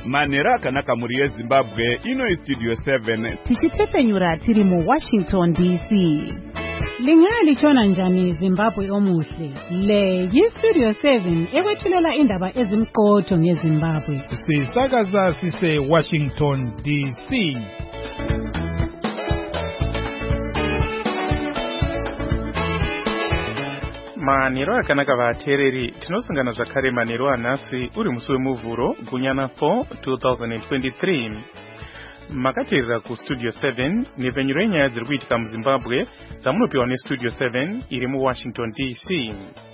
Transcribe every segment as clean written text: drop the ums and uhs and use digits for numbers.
Manheru akanaka muri yeZimbabwe, ino iStudio 7. Tichitepenyura tiri muWashington DC. Lingalichona njani Zimbabwe omuhle? Le yiStudio 7 ekwethulela indaba ezimqotho ngeZimbabwe. Sisakaza sise Washington DC. Manheru akanaka vateereri, tinosangana zvakare manheru anhasi uri musi wemuvhuro gunyana 4 2023. Makateerera kuStudio 7 nepfenyuro yenyaya dziri kuitika muZimbabwe dzamunopiwa neStudio 7 iri muWashington DC.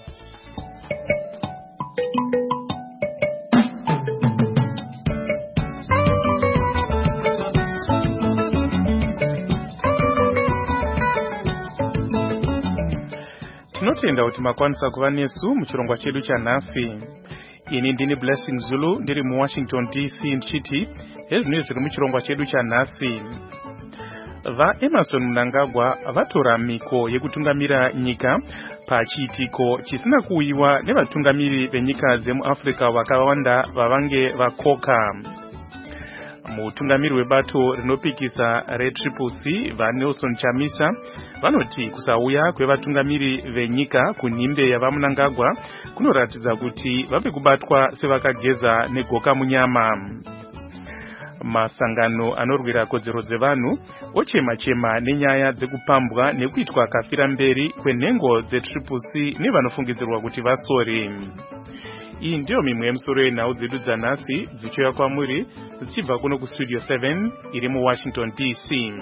Tinotenda kuti makwanisa kuva nesu muchirongwa chedu chanhasi. Ini ndini Blessing Zulu ndiri muWashington DC ndichiti hezvinezvi zviri muchirongwa chedu chanhasi. VaEmmerson Mnangagwa vatora miko yekutungamira nyika pachiitiko chisina kuuyiwa nevatungamiri venyika dzemuAfrica vakawanda vavange vakoka. Mutungamiri webato rinopikisa reTriple-C vaNelson Chamisa vanoti kusauya kwevatungamiri venyika kunhimbe yavaMnangagwa kunoratidza kuti vave kubatwa sevakageza negoka munyama. Masangano anorwira kodzero dzevanhu ochema-chema nenyaya dzekupambwa nekuitwa kafira mberi kwenhengo dzeTriple-C nevanofungidzirwa kuti vasori. Iyi ndiyo mimwe yemisoro yenhau dzedu dzanhasi dzichiuya kwamuri dzichibva kuno kuStudio 7 iri muWashington DC.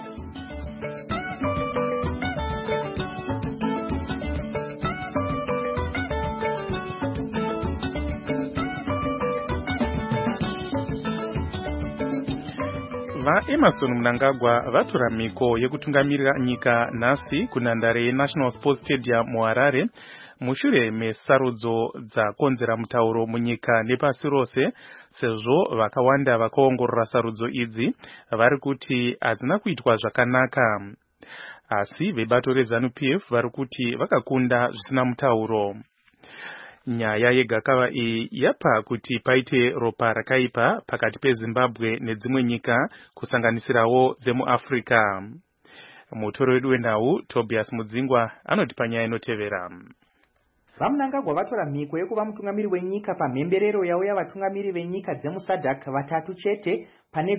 VaEmmerson Mnangagwa vatora miko yekutungamirira nyika nhasi kunhandare yeNational Sports Stadium muHarare mushure mesarudzo dzakonzera mutauro munyika nepasi rose, sezvo vakawanda vakaongorora sarudzo idzi vari kuti hadzina kuitwa zvakanaka. Asi vebato reZANU-PF vari kuti vakakunda zvisina mutauro. Nyaya yegakava iyi yapa kuti paite ropa rakaipa pakati peZimbabwe nedzimwe nyika kusanganisirawo dzemuAfrica. Mutori wedu wenhau Tobias Mudzingwa anoti panyaya inotevera. VaMnangagwa vatora mhiko yekuva mutungamiri wenyika pamhemberero yavo yavatungamiri venyika dzemuSADC vatatu chete pane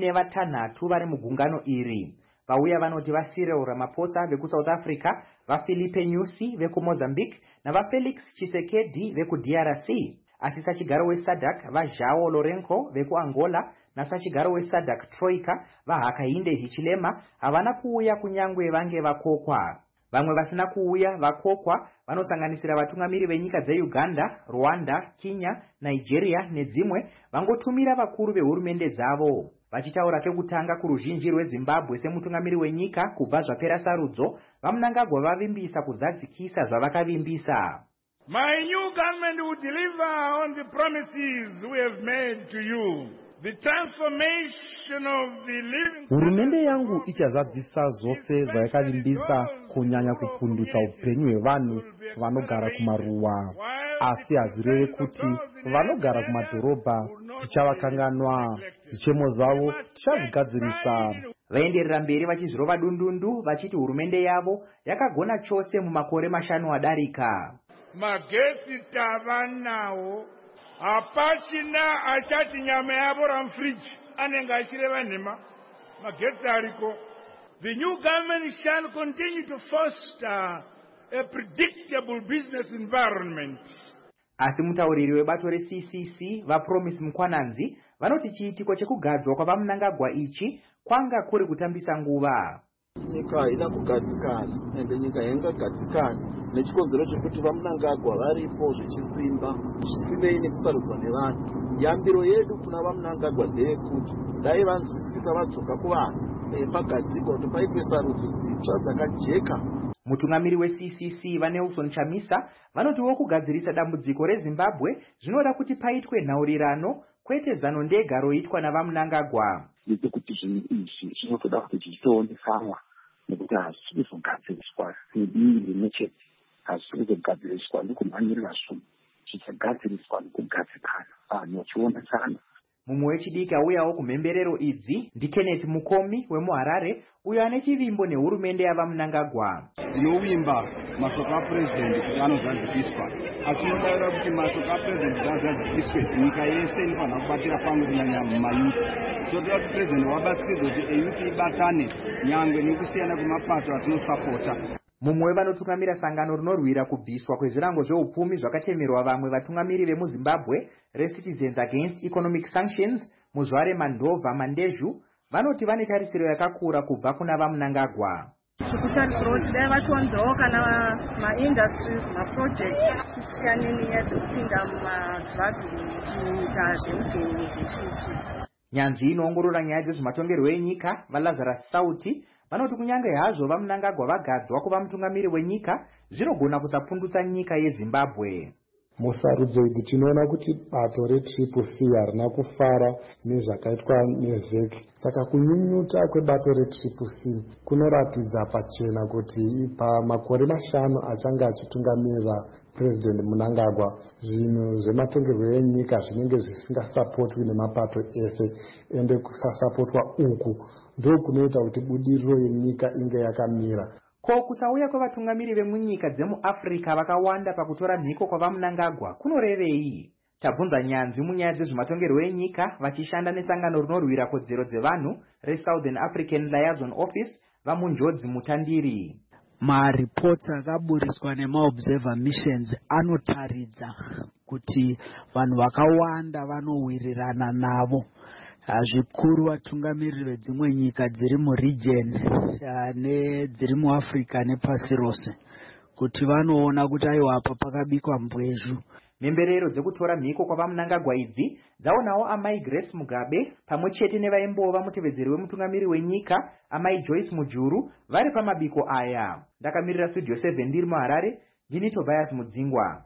16 vari mugungano iri. Vauya vanoti vaCyril Ramaphosa vekuSouth Africa, vaPhilippe Nyusi vekuMozambique navaFelix Tshisekedi vekuDRC. Asi sachigaro weSADC vaJoão Lourenço vekuAngola nasachigaro weSADC Troika vaHakainde Hichilema havana kuuya kunyangwe vange vakokwa. Vamwe vasina kuuya vakokwa vanosanganisira vatungamiri venyika dzeUganda, Rwanda, Kenya, Nigeria nedzimwe vangotumira vakuru vehurumende dzavo. Vachitaura kekutanga kuruzhinji rweZimbabwe semutungamiri wenyika kubva zvapera sarudzo, vaMnangagwa vavimbisa kuzadzikisa zvavakavimbisa. My new government will deliver on the promises we have made to you. The transformation of the living. Hurumende yangu ichazadzisa zvose zvayakavimbisa, kunyanya kupundutsa upenyu hwevanhu vanogara kumaruwa. Asi hazvireve kuti vanogara kumadhorobha tichavakanganwa. Zvichemo zvavo tichazvigadzirisa. Vaenderera mberi vachizvirova dundundu vachiti hurumende yavo yakagona chose mumakore 5 adarika. Magetsi tava nawo, hapachina achati nyama yavo ramfriji anenge achireva nhema. Magetsi ariko. The new government shall continue to foster a predictable business environment. Asi mutauriri webato reCCC vaPromise Mukwananzi vanoti chiitiko chekugadzwa kwavaMnangagwa ichi kwanga kuri kutambisa nguva. Nyika haina kugadzikana, ende nyika haingagadzikana nechikonzero chekuti vaMnangagwa varipo zvichisimba zvisinei nekusarudzwa nevanhu. Yambiro yedu kuna vaMnangagwa ndeyekuti dai vanzwisisa vadzoka kuvanhu pagadzikwa kuti paitwe sarudzo dzitsva dzakajeka. Mutungamiri weCCC vaNelson Chamisa vanotiwo kugadzirisa dambudziko reZimbabwe zvinoda kuti paitwe nhaurirano kwete zano ndega roitwa navaMnangagwa. Kuti zvinhu izvi zvinotoda kuti zvichitoonekwa nekuti hazvisi kuzogadziriswa sedii rimwechete, hazvisi kuzogadziriswa nekumhanyirira zvunhu, zvichagadziriswa nekugadzikana, vanhu vachionesana Mumwe wechidiki auyawo kumhemberero idzi ndiKenneth Mukomi wemuHarare, uyo ane chivimbo nehurumende yavaMnangagwa. Ndinowimba mashoko aPurezidendi kuti anozadzikiswa, achinodaira kuti mashoko aPurezidendi adzadzikiswe nyika yese inofanira kubatira pamwe kunyanya mumayuthi. Toda kuti Purezidendi wabatsiridze kuti eyuthi ibatane nyangwe nekusiyana kwemapato atinosapota. Mumwe vanotungamira sangano rinorwira kubviswa kwezvirango zveupfumi zvakatemerwa vamwe vatungamiri vemuZimbabwe, reCitizens Against Economic Sanctions, Muzware Mandova Mandezhu, vanoti vane tarisiro yakakura kubva kuna vaMnangagwa. Tikutarisira kuti dai vatonzawo kana maindustries maproject chisiyanini yedzekupinda mumadrug kuita zveupenyu zvechichi. Nyanzvi inoongorora nyaya dzezvematongerwo enyika vaLazarus Sauti vanoti kunyange hazvo vaMnangagwa vagadzwa kuva mutungamiri wenyika, zvinogona kusapundutsa nyika yeZimbabwe. Musarudzo idzi tinoona kuti bato reCCC harina kufara nezvakaitwa neZEC. Saka kunyunyuta kwebato reCCC kunoratidza pachena kuti pamakore 5 achanga achitungamira President Mnangagwa, zvinhu zvematongerwo enyika zvinenge zvisingasapotwi nemapato ese, ende kusasapotwa uku ndokunoita kuti budiriro yenyika inge yakamira. Ko kusauya kwevatungamiri vemunyika dzemuAfrica vakawanda pakutora mhiko kwavaMnangagwa kunorevei? Tabvunza nyanzvi munyaya dzezvematongerwo enyika vachishanda nesangano rinorwira kodzero dzevanhu reSouthern African Liaison Office vaMunjodzi Mutandiri. Maripoti akaburiswa nemaobserver missions anotaridza kuti vanhu vakawanda vanowirirana navo, zvikuru vatungamiriri vedzimwe nyika dziri muregion nedziri muAfrica nepasi rose, kuti vanoona kuti aiwa apa pakabikwa mbwezhu. Mhemberero dzekutora mhiko kwavaMnangagwa idzi dzaonawo amai Grace Mugabe pamwe chete nevaimbova mutevedzeri wemutungamiri wenyika amai Joyce Mujuru vari pamabiko aya. Ndakamirira Studio 7 ndiri muHarare, ndini Tobias Mudzingwa.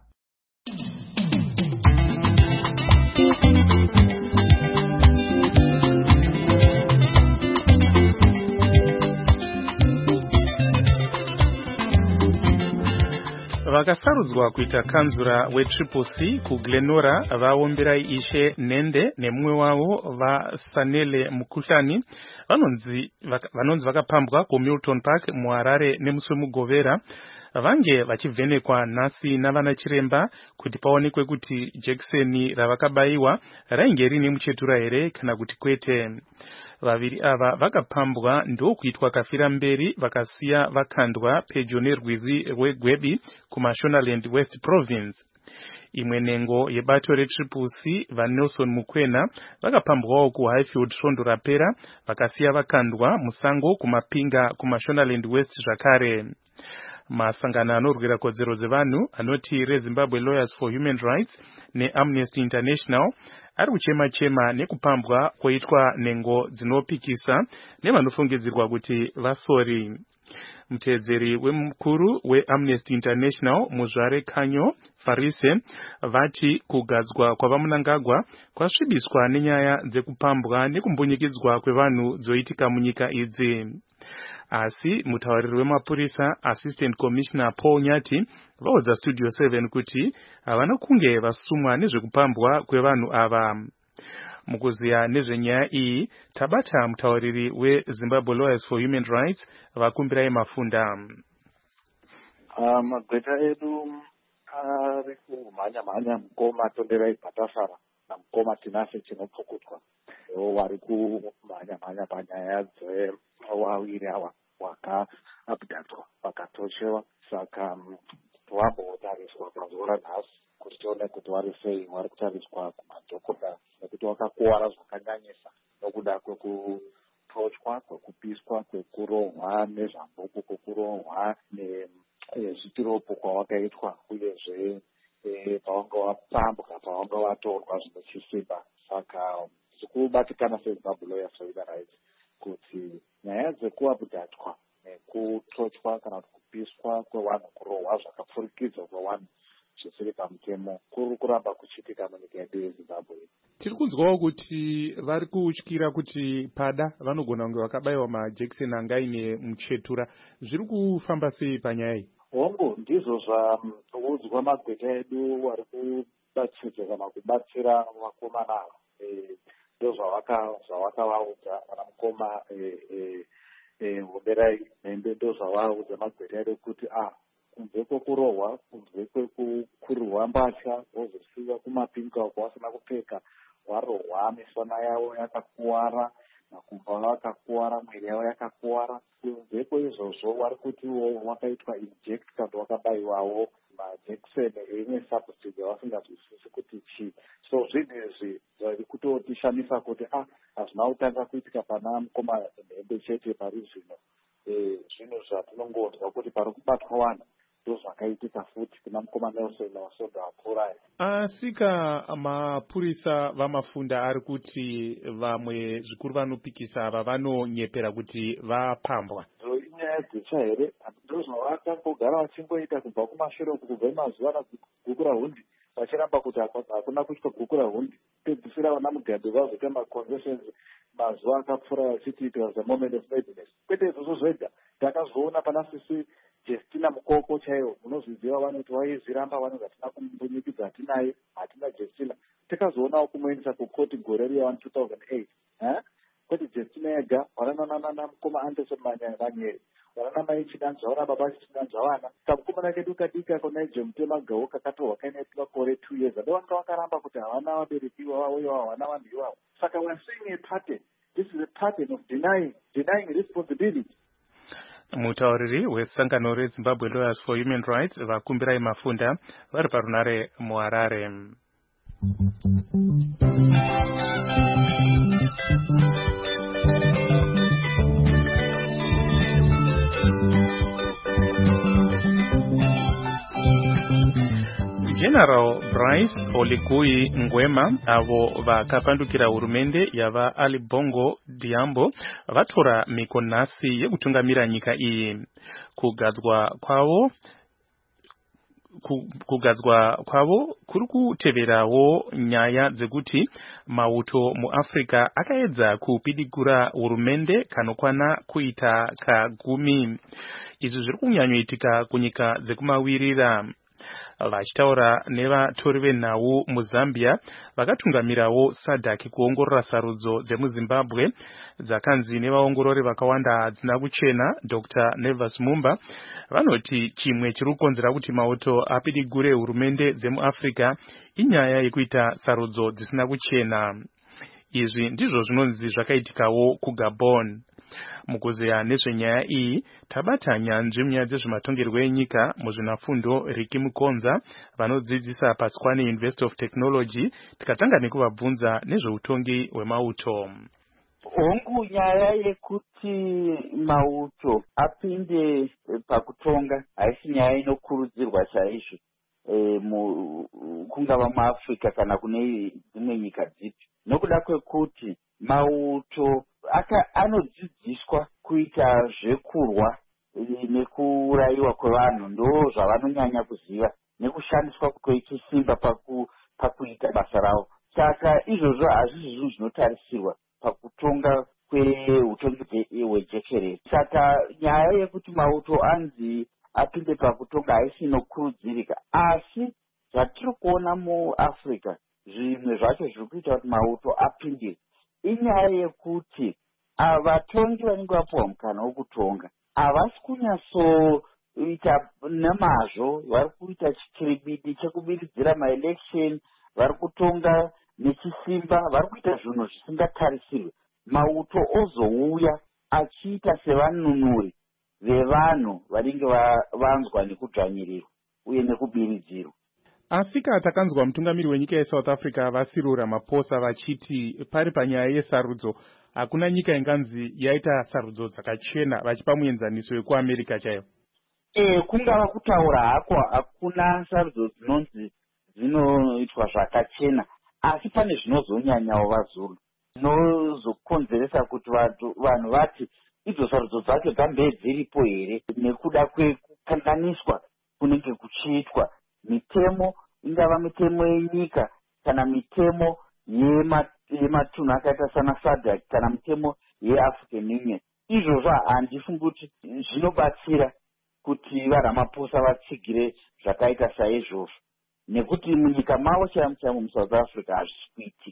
Vakasarudzwa kuita kanzura weCCC kuGlenora vaomberai Ishe Nende nemumwe wavo vaSanele Mukuhlani vanonzi vakapambwa kuMilton Park muHarare nemusi weMugovera, vange vachivhenekwa nhasi navana chiremba kuti paonekwe kuti jekiseni ravakabayiwa rainge rine muchetura here kana kuti kwete. Vaviri ava vakapambwa ndokuitwa kafira mberi vakasiya vakandwa pedyo nerwizi rweGwebi kuMashonaland West Province. Imwe nengo yebato reCCC vaNelson Mukwena vakapambwawo kuHighfield Svondo rapera vakasiya vakandwa musango kumapinga kuMashonaland West zvakare. Masangano anorwira kodzero dzevanhu anoti reZimbabwe Lawyers for Human Rights neAmnesty International ari kuchema nekupambwa kwoitwa nengo dzinopikisa nevanofungidzirwa kuti vasori. Mutedzeri wemukuru weAmnesty International Muzware Kanyo Farise vati kugadzwa kwavaMnangagwa kwasvibiswa nenyaya dzekupambwa nekumbunyikidzwa kwevanhu dzoitika munyika idzi. Asi mutauriri wemapurisa Assistant Commissioner Paul Nyati vaudza Studio 7 kuti havana kunge vasumwa nezvekupambwa kwevanhu ava. Mukuziya nezvenyaya iyi tabata mutauriri weZimbabwe Lawyers for Human Rights Vakumbirai Mafunda. Magweta edu ari kumhanya mukoma Tonderai Bhatasara namukoma Tinashe Chinopfukutwa vari kumhanya panyaya dzevaviri ava vakaabhudhatswa vakatoshewa. Saka vambotariswa pazuva ranhasi kuti tione kuti vari sei. Vari kutariswa kumadhokodha nekuti vakakuwara zvakanyanyisa nokuda kwekutochwa, kwekupiswa, kwekurohwa nezvambuku, kwekurohwa nezvitiropo kwavakaitwa, uyezve pavanga vapambwa, pavanga vatorwa zvine chisimba. Saka tikubatikana seZimbabwe Lawyers for Human Rights kuti nyaya dzekuabhudhatswa nekutochwa kana kuti kupiswa kwevanhu, kurohwa zvakapfurikidza kwevanhu zvisiri pamutemo kuri kuramba kuchitika munyika yedu yeZimbabwe. Tiri kunzwawo kuti vari kutyira kuti pada vanogona kunge vakabayiwa majekiseni angaine muchetura. Zviri kufamba sei panyaya iyi? Hongu ndizvo zvaudzwa magweta edu vari kubatsiridza kana kubatsira vakomana ava. ndozvavakavaudza vana mukoma Homberai Nhembe, ndozvavaudza magwerere kuti kunze kwekurohwa, kunze kwekukurirwa mbatya, wozosiva kumapinga uko wasina kupfeka, warohwa, misana yavo yakakuwara, makumbo avo akakuwara, mwiri yavo yakakuwara. Kunze kwaizvozvo vari kuti wakaitwa inject kana wakabayiwawo majekiseni eimwe substance yavasingazwisisi kuti chii. So zvinhu izvi zviri kutotishamisa kuti hazvina kutanga kuitika pana mukoma Nhembe chete pari zvino. Zvinhu zvatinongonzwa kuti pari kubatwa vanhu ndozvakaitika futi kuna mukoma Nelson Masondo apfurai. Asika mapurisa vamafunda ari kuti vamwe zvikuru vanopikisa ava vanonyepera kuti vapambwa. Inyaya dzitsva here? Ndozvavakangogara vachingoita kubva kumashure uku, kubva mazuva gukura hundi vachiramba kuti hakuna kuitwa gukura hundi. Pedzisira vana Mugabe vazoita maconventions mazuva akapfuura vachiti it was a moment of madness. Kwete izvozvo zvega, takazoona pana sisi Justina Mukoko chaiwo, unozviziva vanoti waizviramba vanhu vatina kumbunyikidza hatinaye, hatina Justina. Takazoonawo kumuendesa kukoti gore riya 2008. Kwete Justina yega, waranana mukoma Anderson Manyeri, warana mai chidanzva, wana baba chidanzva vana. Kamukomana kedu kadika kona Jomtema Gawo kakatorwa kaine makore 2 years. Ndovanga vakaramba kuti havana vabereki vavo iwavo, havana vanhu ivavo. Saka we're seeing a pattern. This is a pattern of denying responsibility. Mutauriri wesangano reZimbabwe Lawyers for Human Rights vakumbirai Mafunda vari parunare muHarare. General Bryce Oligui Nguema avo vakapandukira hurumende yava Ali Bongo Diambo vatora mikonasi yekutungamira nyika iyi. Kugadzwa kwavo kuri kuteverawo nyaya dzekuti mauto muAfrica akaedza kupidigura hurumende kanokwana kuita ka10. Izvi zviri kunyanyoitika kunyika dzekumawirira. Vachitaura nevatori venhau muZambia vakatungamirawo SADC kuongorora sarudzo dzemuZimbabwe dzakanzi nevaongorori vakawanda hadzina kuchena. Dr. Nevas Mumba vanoti chimwe chiri kukonzera kuti mauto apidigure hurumende dzemuAfrica inyaya yekuita sarudzo dzisina kuchena. Izvi ndizvo zvinonzi zvakaitikawo kuGabon. Mukuzeya nezvenyaya iyi tabata nyanzvi munyaya dzezvematongerwo enyika muzvinafundo Riki Mukonza vanodzidzisa paTswane University of Technology, tikatanga nekuvabvunza nezveutongi hwemauto. Hongu nyaya yekuti mauto apinde pakutonga haisi nyaya inokurudzirwa chaizvo kungava muAfrica kana kune dzimwe nyika dzipi, nokuda kwekuti mauto anodzidziswa kuita zvekurwa nekurayiwa kwevanhu, ndo zvavanonyanya kuziva, nekushandiswa kwechisimba pakuita basa ravo. Saka izvozvo hazvisi zvinhu zvinotarisirwa pakutonga kweutongi hwejekerere. Saka nyaya yekuti mauto anzi apinde pakutonga haisi inokurudzirika, asi zvatiri kuona muAfrica zvimwe zvacho zviri kuita kuti mauto apindire inyaya yekuti vatongi vanenge vapuwa mukana wokutonga havasi kunyatsoita nemazvo, vari kuita chikiribidi chekubiridzira maelection, vari kutonga nechisimba, vari kuita zvinhu zvisingatarisirwe. Mauto ozouya achiita sevanunuri vevanhu vanenge vanzwa nekudzvanyirirwa uye nekubiridzirwa. Asika takanzwa mutungamiri wenyika yeSouth Africa Cyril Ramaphosa vachiti pari panyaya yesarudzo hakuna nyika inganzi yaita sarudzo dzakachena, vachipa muenzaniso wekuAmerica chaiyo. Kungava kutaura hako, hakuna sarudzo dzinonzi dzinoitwa zvakachena, asi pane zvinozonyanyawo vazuru zvinozokonzeresa kuti vanhu vati idzo sarudzo dzacho dzambe dziripo here, nekuda kwekukanganiswa kunenge kuchiitwa mitemo, ingava mitemo yenyika kana mitemo yematunhu akaita sana SADC kana mitemo yeAfrican Union. Izvozvo handifungi kuti zvinobatsira kuti vaRamaphosa vatsigire zvakaita saizvozvo, nekuti munyika mavo chaimo muSouth Africa hazvisi kuitika.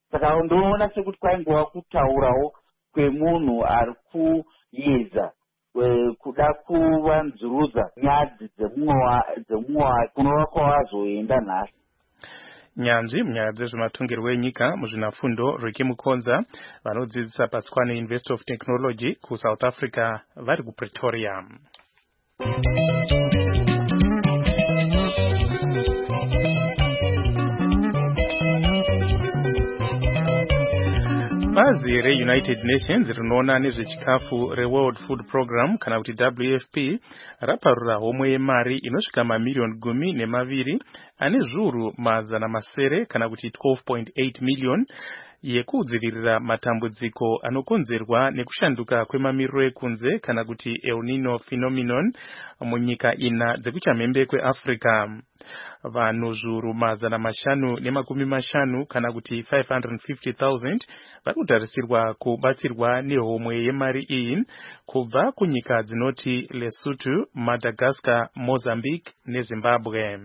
saka ndoona sekuti kwaingova kutaurawo kwemunhu ari kuedza kuda kuvanzurudza nyadzi dzemumwe wake kunova kwavazoenda nhasi. Nyanzvi munyaya dzezvematungirwo enyika muzvinafundo Ricky Mukonza vanodzidzisa paTswane University of Technology kuSouth Africa vari kuPretoria. Bazi reUnited Nations rinoona nezvechikafu reWorld Food Program kana kuti WFP raparura homwe yemari inosvika mamiliyoni 12 ane zviuru mazana masere kana kuti 12.8 million yekudzivirira matambudziko anokonzerwa nekushanduka kwemamiriro ekunze kana kuti El Nino phenomenon munyika 4 dzekuchamhembe kweAfrica. Vanhu zviuru mazana 550 kana kuti 550,000 vari kutarisirwa kubatsirwa nehomwe yemari iyi kubva kunyika dzinoti Lesotho, Madagascar, Mozambique neZimbabwe.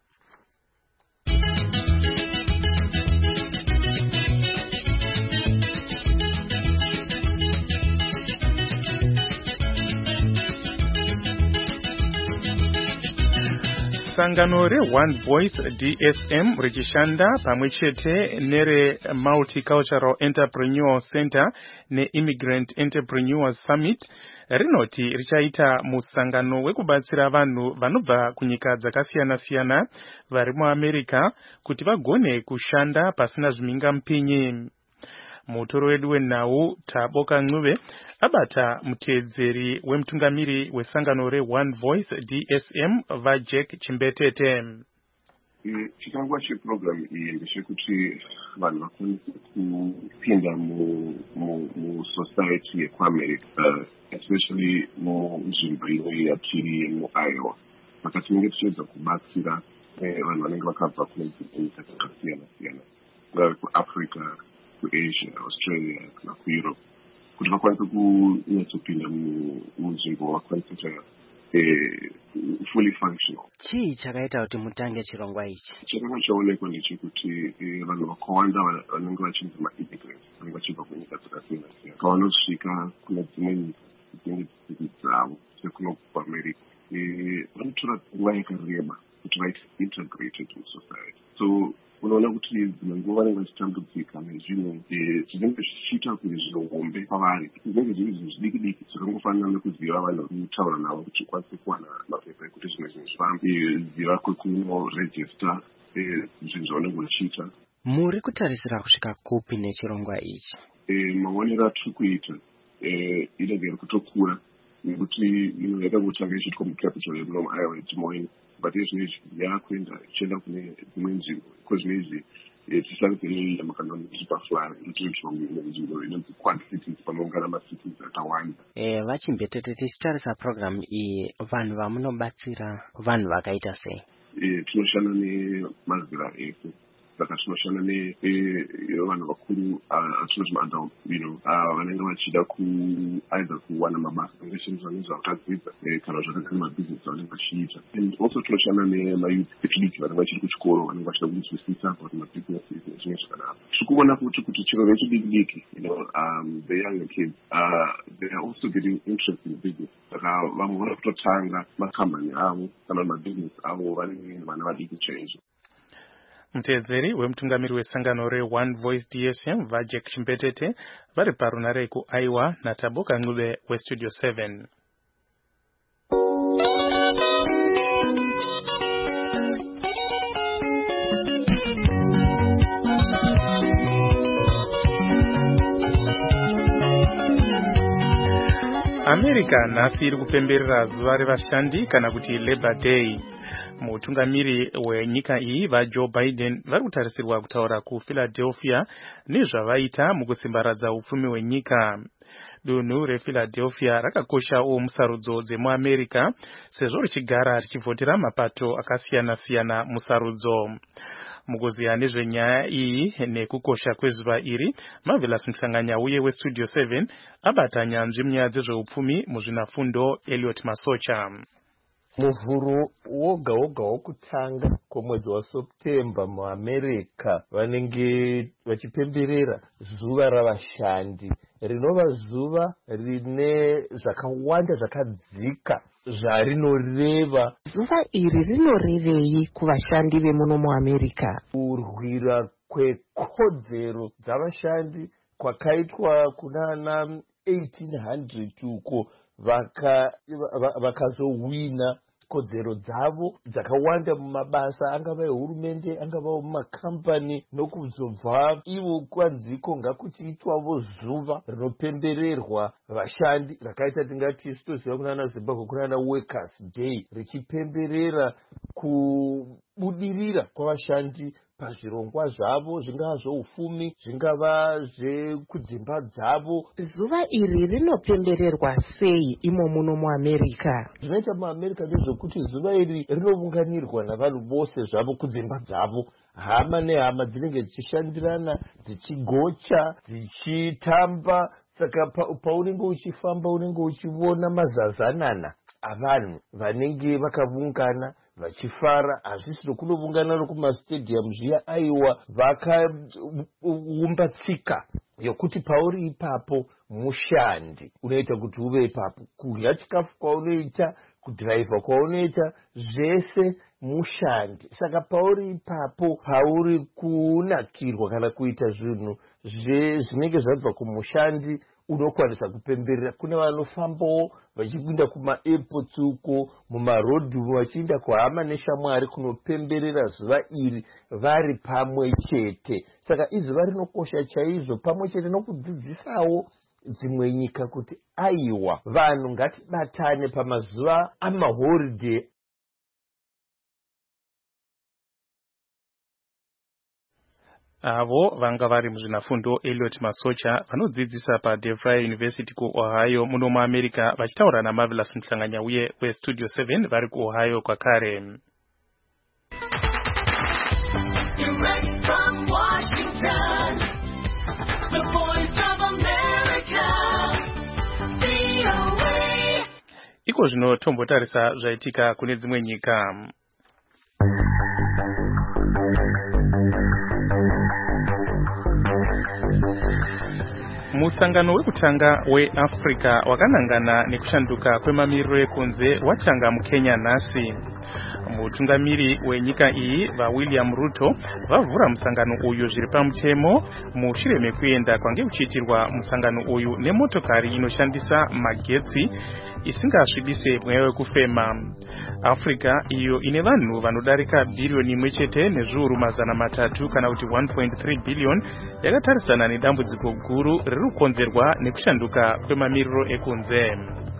Sangano reOne Voice DSM richishanda pamwechete nere Multicultural Entrepreneur Center neImmigrant Entrepreneurs Summit rinoti richaita musangano wekubatsira vanhu vanobva kunyika dzakasiyana-siyana vari muAmerica kuti vagone kushanda pasina zvimhingamupinyi. Mutoro wedu wenhau Taboka Ncube abata muteedzeri wemutungamiri wesangano reOne Voice DSM vaJack Chimbetete. Chikangwa cheprogramu iyi ndechekuti vanhu vakwanise kupinda musociety yekuAmerica, especially munzvimbo ino yatiri muIowa. Saka tinenge tichiedza kubatsira vanhu vanenge vakabva kunyika dzakasiyana-siyana, kungave kuAfrica, kuAsia, Australia kana kuEurope, kuti vakwanise kunyatsopinda munzvimbo vakwanise kuita fully functional. Chii chakaita kuti mutange chirongwa ichi? Chakanga chaonekwa ndechekuti vanhu vakawanda vanenge vachinzi maimmigrants vanenge vachibva kunyika dzakasiyana-siyana pavanosvika kuna dzimwe nyika dzinenge dziri dzavo sekuno kuAmerica vanotora nguva yakareba kuti vaite integrated musociety. So unoona kuti dzimwe nguva vanenge vachitambudzika nezvinhu zvinenge zvichiita kuti zvinohombe pavari, zvinenge zviri zvinhu zvidiki-diki zvakangofanana nekuziva vanhu kutaura navo kuti ukwanise kuwana mapepa ekuti zvimwe zvinhu zvifambe, ziva kwekunorejista zvinhu zvavanenge vachiita. Muri kutarisira kusvika kupi nechirongwa ichi? Maonero atiri kuita inenge iri kutokura nekuti yakangotanga ichiitwa mucapital yemuno muIowa yeDes Moines, but izvinezvi yakuenda ichienda kune dzimwe nzvimbo kozvinezvi tisangire yamakandona chipaflari inotoitwa nzvimbo inonzi Quad Cities panoungana macities akawanda. Vachimbetete tichitarisa programu iyi vanhu vamunobatsira vanhu vakaita sei? Tinoshanda nemazera ese. Saka tinoshanda nevanhu vakuru atinoti maadult, vanenge vachida either kuwana mabasa angashandiswa nezvavakadzidza kana zvakagara mabhizinesi avanenge vachiita. And also tinoshanda nemayouth echidiki vanenge vachiri kuchikoro vanenge vachida kunzwisisa kuti mabhizinesi nezvimwe zvakadaro. Tiri kuona kuti chiro vechidiki-diki, the younger kids, they are also getting interested in business. Saka vamwe vari kutotanga makambani avo kana mabhizinesi avo vari vana vadiki chaizvo. Muteedzeri wemutungamiri wesangano reOne Voice DSM vaJack Chimbetete vari parunare kuIowa naTaboka Ncube weStudio 7. America nhasi iri kupemberera zuva revashandi kana kuti Labor Day. Mutungamiri wenyika iyi vaJoe Biden vari kutarisirwa kutaura kuPhiladelphia nezvavaita mukusimbaradza upfumi hwenyika. Dunhu rePhiladelphia rakakoshawo musarudzo dzemuAmerica sezvo richigara richivhotera mapato akasiyana-siyana musarudzo. Mukuziya nezvenyaya iyi nekukosha kwezuva iri, Marvelous Mhlanganyauye weStudio 7 abata nyanzvi munyaya dzezveupfumi muzvinafundo Elliot Masocha. muvhuro woga woga wokutanga kwemwedzi waSeptember muAmerica vanenge vachipemberera zuva ravashandi, rinova zuva rine zvakawanda zvakadzika zvarinoreva. Zuva iri rinorevei kuvashandi vemuno muAmerica? Kurwira kwekodzero dzavashandi kwakaitwa kunana 1800 uko vakazowina kodzero dzavo dzakawanda mumabasa, angava ehurumende, angava mumakambani, nokuzobva ivo kwanziko ngakuchiitwavo zuva rinopembererwa vashandi rakaita tingati sitoziva kunana Zimbabwe kunana Workers Day, richipemberera kubudirira kwavashandi pazvirongwa zvavo, zvingava zveufumi, zvingava zvekudzimba dzavo. Zuva iri rinopembererwa sei imo muno muAmerica? Zvinoita muAmerica ndezvekuti zuva iri rinounganirwa navanhu vose zvavo kudzimba dzavo, hama nehama dzinenge dzichishandirana, dzichigocha, dzichitamba. Saka paunenge uchifamba unenge uchiona mazazanana avanhu vanenge vakaungana vachifara, hazvisi rokunoungana rokumastadium zviya, aiwa vakaumba tsika yokuti pauri ipapo mushandi unoita kuti uve ipapo, kudya chikafu kwaunoita, kudhiraivha kwaunoita, zvese mushandi. Saka pauri ipapo, pauri kunakirwa kana kuita zvinhu zvinenge zvabva kumushandi, unokwanisa kupemberera. Kuna vanofambawo vachipinda kuma-airports uko, mumarodhu vachienda kuhama neshamwari kunopemberera zuva iri vari pamwe chete. Saka izuva rinokosha chaizvo, pamwe chete nokudzidzisawo dzimwe nyika kuti aiwa, vanhu ngatibatane pamazuva amaholiday. Avo vanga vari muzvinafundo Elliot Masocha vanodzidzisa paDeVry University kuOhio muno muAmerica, vachitaura naMarvelous Mhlanganya uye weStudio 7 vari kuOhio kwakare. Direct from Washington, the voice of America, VOA. Iko zvino tombotarisa zvaitika kune dzimwe nyika. Musangano wekutanga weAfrica wakanangana nekushanduka kwemamiriro ekunze watanga muKenya nhasi. Mutungamiri wenyika iyi vaWilliam Ruto vavhura musangano uyu zviri pamutemo mushure mekuenda kwange kuchiitirwa musangano uyu nemotokari inoshandisa magetsi isingasvibise mweya wekufema. Africa iyo ine vanhu vanodarika bhiriyoni imwe chete nezviuru mazana matatu kana kuti 1.3 billion yakatarisana nedambudziko guru riri kukonzerwa nekushanduka kwemamiriro ekunze.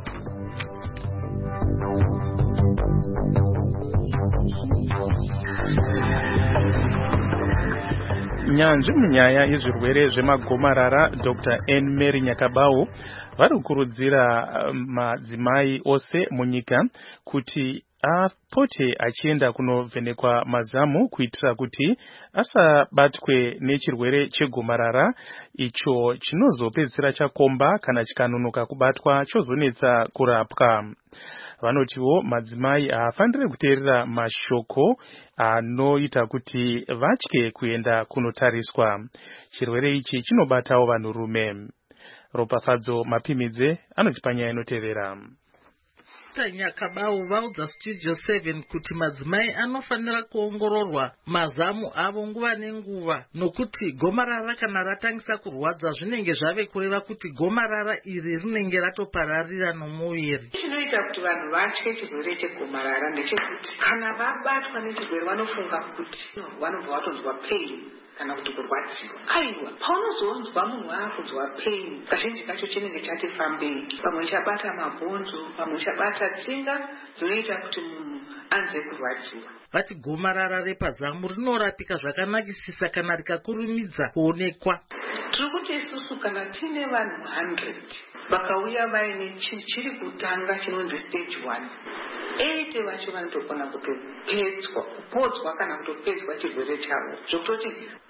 Nyanzvi munyaya yezvirwere zvemagomarara Dr. N. Mary Nyakabau vari kukurudzira madzimai ose munyika kuti apote achienda kunovhenekwa mazamu kuitira kuti asabatwe nechirwere chegomarara icho chinozopedzisira chakomba kana chikanonoka kubatwa chozonetsa kurapwa. Vanotiwo madzimai haafaniri kuteerera mashoko anoita kuti vatye kuenda kunotariswa. Chirwere ichi chinobatawo vanhurume. Ropafadzo Mapimidze anotipa nyaya inotevera. Nyakabau vaudza Studio 7 kuti madzimai anofanira kuongororwa mazamu avo nguva nenguva, nokuti gomarara kana ratangisa kurwadza zvinenge zvave kureva kuti gomarara iri rinenge ratopararira nomuviri. Chinoita kuti vanhu vatye chirwere chegomarara ndechekuti kana vabatwa nechirwere vanofunga kuti vanobva vatonzwa pain kana kuti kurwadziwa. Aiwa, paunozonzwa munhu akunzwa pain, kazhinji kacho chinenge chati fambei. Pamwe chabata mabhonzo, pamwe chabata tsinga, dzinoita kuti munhu anze kurwadziwa. Vati gomarara repazamu rinorapika zvakanakisisa kana rikakurumidza kuonekwa. tiri kuti isusu kana tiine vanhu 100 vakauya vaine chiri kutanga chinonzi stage 1, 80 vacho vanotogona kupodzwa kana kutopedzwa chirwere chavo zvokutoti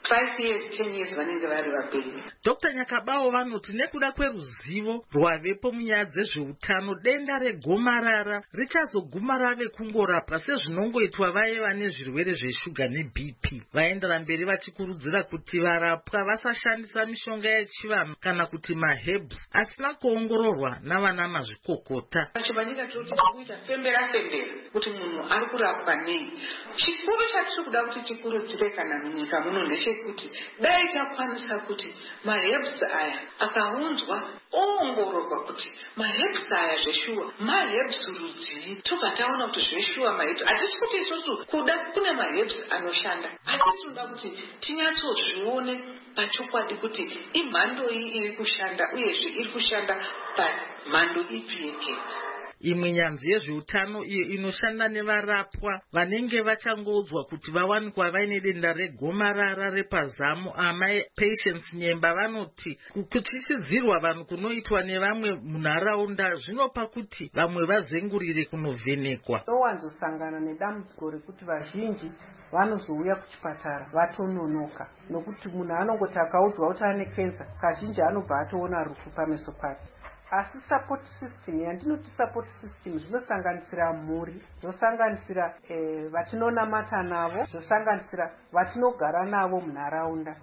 5 years 10 years vanenge vari vaperi. Dr. Nyakabawo vanoti nekuda kweruzivo rwavepo munyaya dzezveutano, denda regomarara richazoguma rave kungorapwa sezvinongoitwa vaye vane zvirwere zveshuga neBP. Vaendera mberi vachikurudzira kuti varapwa vasashandisa mishonga yechivanhu kana kuti maherbs asina kuongororwa navana mazvikokota. Pachibanyika toti tikuita fembera kuti munhu ari kurapwa nei. Chikuru chatiri kuda kuti tikurudzire kana munyika muno ndechekuti dai takwanisa kuti maherbs aya akaunzwa oongororwa kuti maherbs aya zveshuwa maherbs rudzii, tobva taona kuti zveshuwa maherbs hatisi kuti isusu kuda kune maherbs anoshanda, asi tinoda kuti tinyatsozvione pachokwadi kuti imhando iyi iri kushanda uyezve iri kushanda pamhando ipi yekenza. Imwe nyanzi yezveutano iyo inoshanda nevarapwa vanenge vachangodzwa kuti vawanikwa vaine denda regomarara repazamu, amai Patience Nyemba vanoti kuchichidzirwa vanhu kunoitwa nevamwe munharaunda zvinopa kuti vamwe vazengurire kunovhenekwa. Towanzosangana nedambudziko rekuti vazhinji vanozouya kuchipatara vatononoka, nokuti munhu anongoti akaudzwa kuti ane kenza, kazhinji anobva atoona rufu pameso pake. Asi support system yandinoti support system zvinosanganisira mhuri, zvosanganisira vatinonamata navo, zvosanganisira vatinogara navo munharaunda.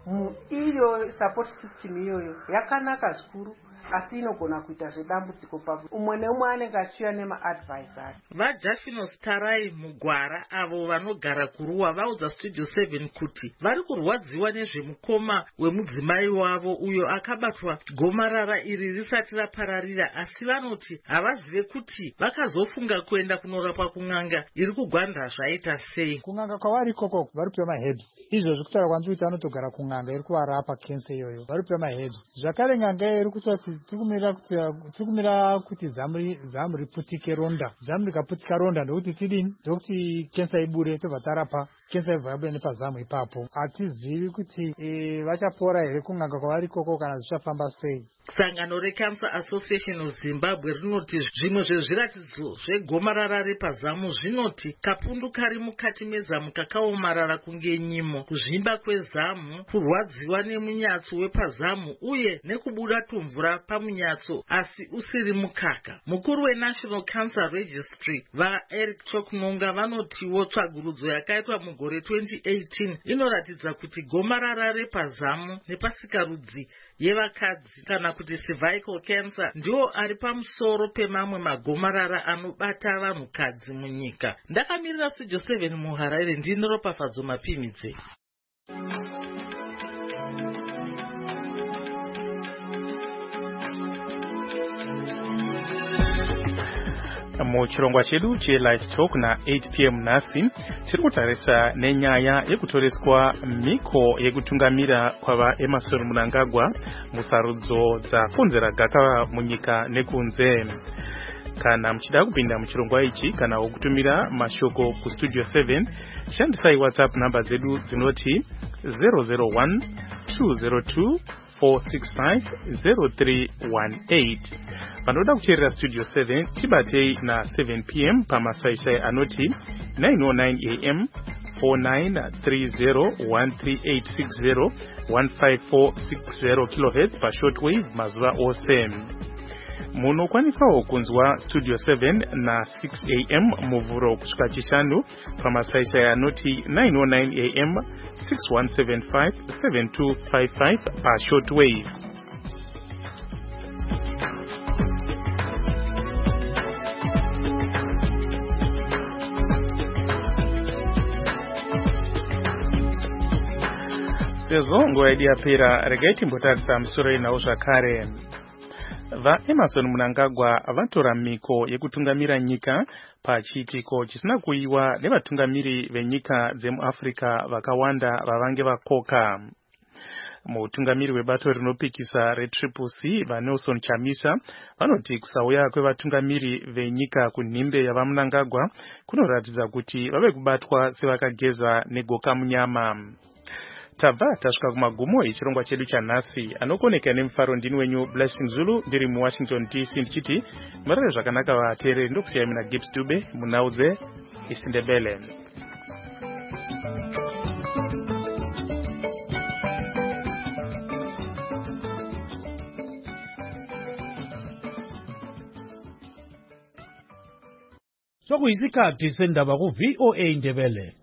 Iyo support system iyoyo yakanaka zvikuru, asi inogona kuita zvedambudziko pakuti umwe neumwe anenge achiuya nemaadvisor. VaJafino Starai Mugwara avo vanogara kuruwa vaudza Studio 7 kuti vari kurwadziwa nezvemukoma wemudzimai wavo uyo akabatwa gomarara iri risati rapararira, asi vanoti havazive kuti vakazofunga kuenda kunorapwa kun'anga iri kugwanda zvaita sei. Kun'anga kwavari ikoko vari kupiwa maherbs, izvozvo kutaura kwanzi kuti vanotogara kun'anga iri kuvarapa kensa iyoyo, vari kupiwa maherbs. Zvakare n'anga iri kutoti tikumira kuti zamu riputike ronda, zamu rikaputika ronda ndokuti tidini, ndokuti kensa ibure, tobva tarapa kensa ibva yabuda nepazamu ipapo. Hatizivi kuti vachapora here kun'anga kwavari ikoko kana zvichafamba sei. Sangano reCancer Association of Zimbabwe rinoti zvimwe zvezviratidzo zvegomarara repazamu zvinoti kapundu kari mukati mezamu kakaomarara kunge nyimo, kuzvimba kwezamu, kurwadziwa nemunyatso wepazamu uye nekubuda tumvura pamunyatso asi usiri mukaka. Mukuru weNational Cancer Registry vaEric Choknonga vanotiwo tsvagurudzo yakaitwa mugore 2018 inoratidza kuti gomarara repazamu nepasikarudzi yevakadzi kana kuti cervical cancer ndiwo ari pamusoro pemamwe magomarara anobata vanhukadzi munyika. Ndakamirira Studio 7 muHarare, ndini Ropafadzo Mapimidze. Muchirongwa chedu cheLive Talk na 8 p.m. nhasi tiri kutarisa nenyaya yekutoreswa mhiko yekutungamira kwava Emmerson Mnangagwa musarudzo dzakonzera gakava munyika nekunze. Kana muchida kupinda muchirongwa ichi kana wokutumira mashoko kuStudio 7, shandisai WhatsApp namba dzedu dzinoti 001 202 465 0318. Vanoda kucherera Studio 7 tibatei na 7 p.m. pamasaisai anoti 909 am 4930 13860 kHz pashortwave mazuva ose. Munokwanisawo kunzwa Studio 7 na 6 am muvhuro kusvika chishanu pamasaisai anoti 909 am 6175 7255 pashortwave. Sezvo nguva yedu yapera, regai timbotarisa misoro inawo zvakare. VaEmmerson Mnangagwa vatora mhiko yekutungamira nyika pachiitiko chisina kuiwa nevatungamiri venyika dzemuAfrica vakawanda vavange vakoka. Mutungamiri webato rinopikisa reTriple-C vaNelson Chamisa vanoti kusauya kwevatungamiri venyika kunhimbe yavaMnangagwa kunoratidza kuti vave kubatwa sevakageza negoka munyama. tabva tasvika kumagumo echirongwa chedu chanhasi. Anokoneka nemufaro ndini wenyu Blessing Zulu ndiri muWashington DC ndichiti murare zvakanaka vateereri. Ndokusiyai mina Gibbs Dube munhaudze isindebele. Sokuyisikhathi sendaba ku VOA Ndebele.